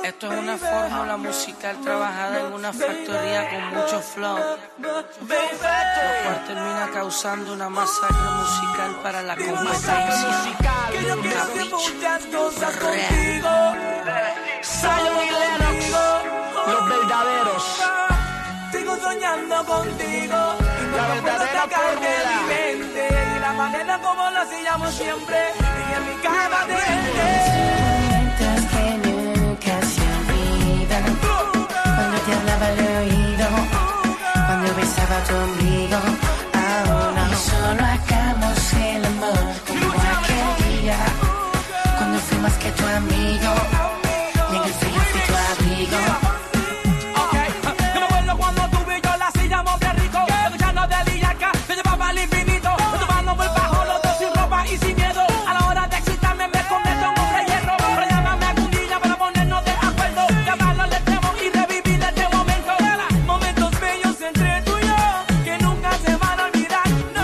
Esto es una fórmula musical trabajada en una factoría con mucho flow, lo cual termina causando una masacre musical para la competencia. Capiche, Zion y Lennox, los verdaderos. Sigo soñando contigo, La verdadera fórmula. y la manera como lo hacíamos siempre, y en mi cama de Momentos que nunca se olvidan. Cuando te hablaba al oído, cuando besaba tu ombligo. Ahora solo hagamos el amor como aquel día, cuando fui más que tu amigo y en el frío fui tu abrigo. Yo me acuerdo cuando tú y yo la hacíamos bien rico, escuchando de Dillaca, te llevaba al infinito, tomando por bajo los dos sin ropa y sin miedo. A la hora de excitarme me conecto en un hierro, pero llámame algún día para ponernos de acuerdo, que hablarlo al extremo y revivir este momento. Momentos bellos entre tú y yo, que nunca se van a olvidar. No.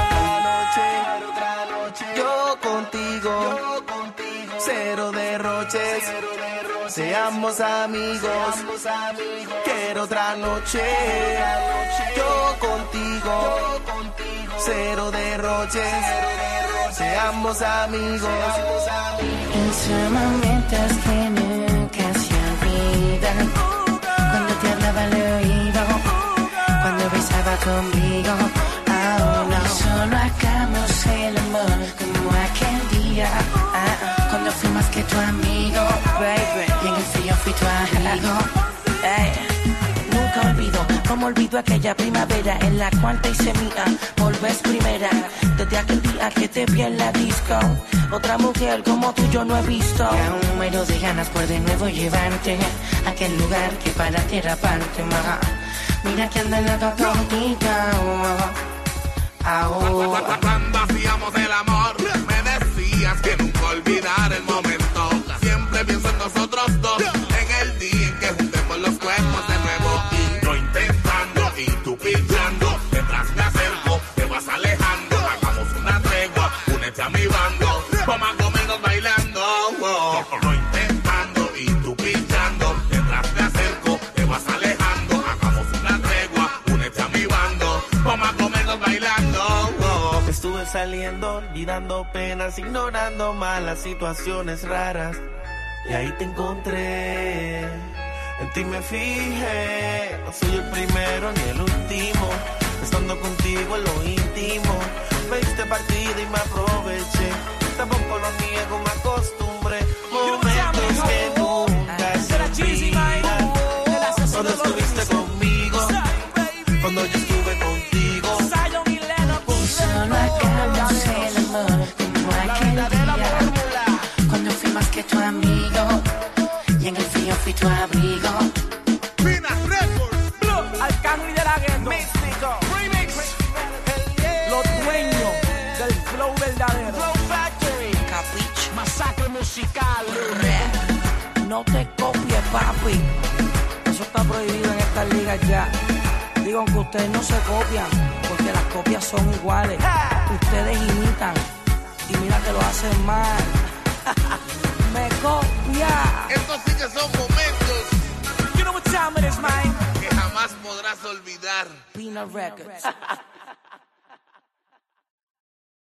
Otra noche, yo contigo, cero derroches, seamos amigos, quiero otra noche, yo contigo, cero derroches, seamos amigos. Son momentos que nunca se olvidan. Cuando te hablaba al oído, cuando besaba conmigo. Ahora solo hagamos el amor como aquel día, cuando fui más que tu amigo, baby, y en el frío fui tu amigo. Nunca olvido, como olvido aquella primavera en la cual te hice mía por vez primera. Desde aquel día que te vi en la disco, otra mujer como tú yo no he visto. Y aún muero de ganas por de nuevo llevarte a aquel lugar que para ti era parte más. Mira que ando loco contigo. Ahora. Cuando hacíamos el amor, me decías que nunca olvidar el momento. Siempre pienso en nosotros dos, en el día en que juntemos los cuerpos de nuevo. Y yo intentando y tú pillando, detrás me acerco, te vas alejando. Hagamos una tregua, únete a mi bando, vamos a comernos bailando. Yo intentando y tú pillando, detrás me acerco, te vas alejando. Hagamos una tregua, únete a mi bando, vamos a comernos bailando. Estuve saliendo, olvidando penas, ignorando malas situaciones raras. Y ahí te encontré, en ti me fijé. No soy el primero ni el último, estando contigo en lo íntimo. Me diste partida y me aproveché, tampoco lo niego, me acostumbré. Momentos que nunca se olvidan. Cuando estuviste conmigo, cuando yo estuve contigo. Solo hagamos el amor como aquel día, cuando fui más que tu amigo y en el frío fui tu abrigo. Arcángel de la Gueto, Místico, Remix, los dueños del flow verdadero. capiche, Masacre musical. no te copies, papi. Eso está prohibido en estas ligas ya. Digo, aunque ustedes no se copian, porque las copias son iguales. Ustedes imitan y mira que lo hacen mal. Me copia. Estos sí que son momentos You know what time it is, man. que jamás podrás olvidar. Peanut Records.